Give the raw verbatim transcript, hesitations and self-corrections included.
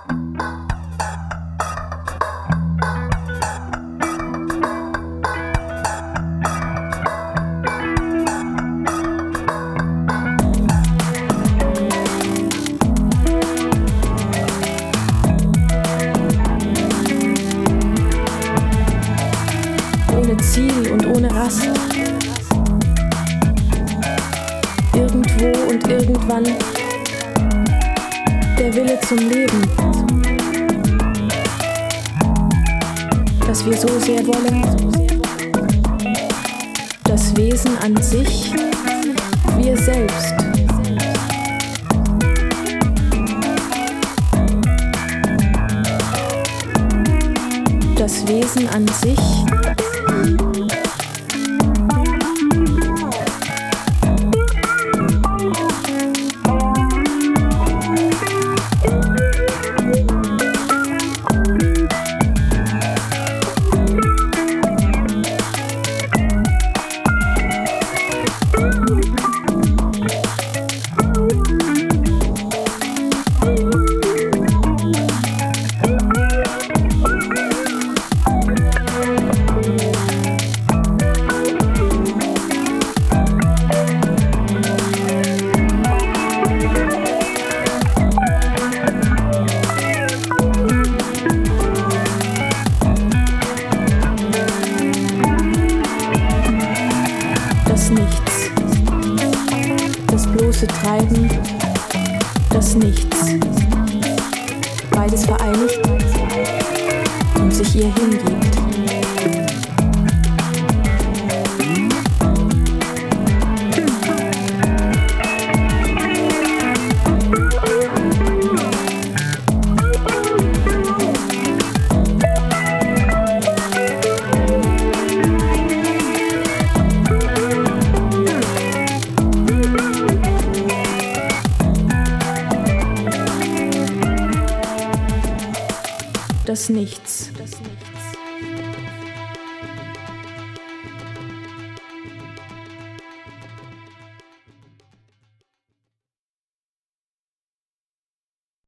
Ohne Ziel und ohne Rast. Irgendwo und irgendwann der Wille zum Leben, das wir so sehr wollen. Das Wesen an sich, wir selbst. Das Wesen an sich. Das Nichts, das bloße Treiben, das Nichts, beides vereinigt und sich ihr hingibt. Das Nichts.